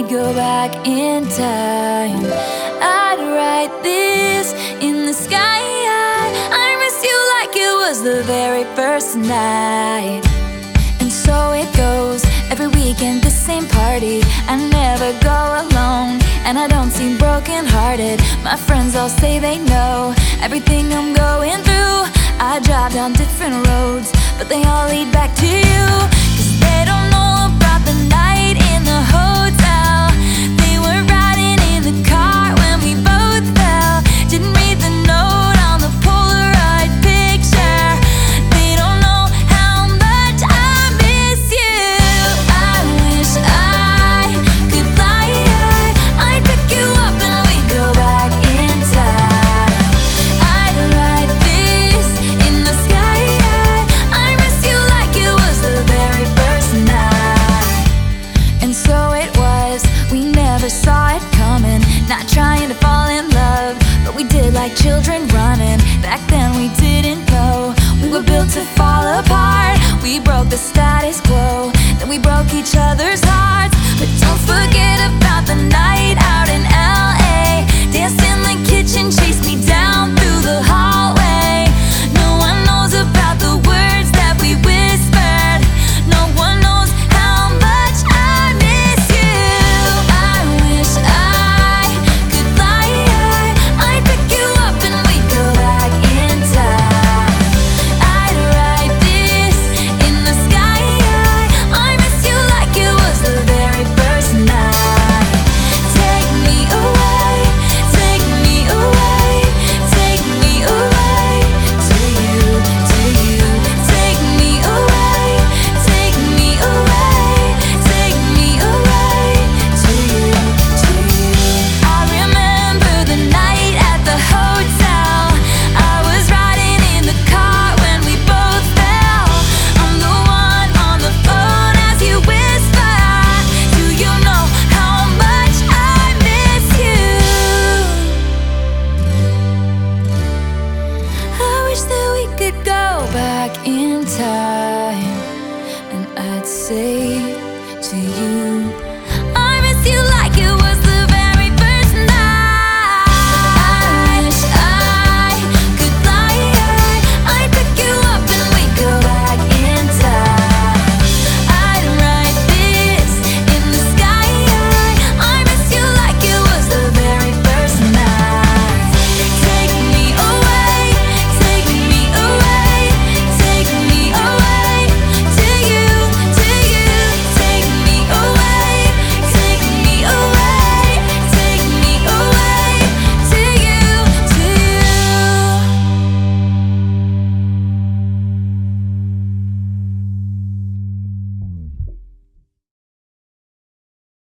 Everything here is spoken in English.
go back in time, I'd write this in the sky. I miss you like it was the very first night. And so it goes, every weekend the same party. I never go alone, and I don't seem broken hearted. My friends all say they know everything I'm going through. I drive down different roads, but they all lead back to you. 'Cause they don't know about the night in the hotel. They were riding in the car when we both fell. Didn't read the note on the Polaroid picture. They don't know how much I miss you. I wish I could fly high. I'd pick you up and we'd go back in time. I'd write this in the sky. I miss you like it was the very first night. And so it was, we never saw it coming. Not trying to fall in love, but we did like children running. Back then we didn't know we were built to fall apart. We broke the status quo, then we broke each other's hearts. But don't forget about the night out in LA. Danced in the kitchen, chased me down through the hallway. No one knows about the words that we whispered. No one knows how much I miss you. I wish I could fly high. I'd pick you up and we'd go back in time. I'd write this in the sky. I miss you like it was the very first night. Take me away, take me away, take me away to you, to you. Take me away, take me away, take me away to you, to you. I remember the night at the hotel. I was riding in the car when we both fell. I'm the one on the phone as you whisper. Do you know how much I miss you? I wish that we could go back in time, and I'd say